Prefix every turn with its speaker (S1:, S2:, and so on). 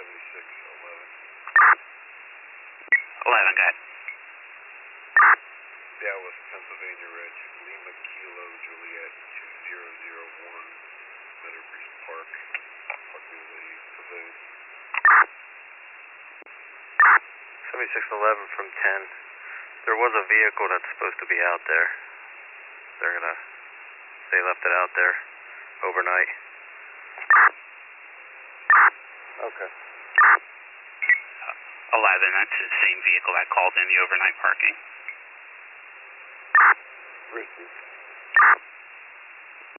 S1: 11, go ahead.
S2: Dallas, Pennsylvania Ridge, Lima Kilo Juliet 2001, Meadow Breeze Park, parking the pavilion.
S3: 7611 from 10. There was a vehicle that's supposed to be out there. They left it out there overnight.
S2: Okay.
S1: 11, that's the same vehicle that called in the overnight parking.
S2: Richard.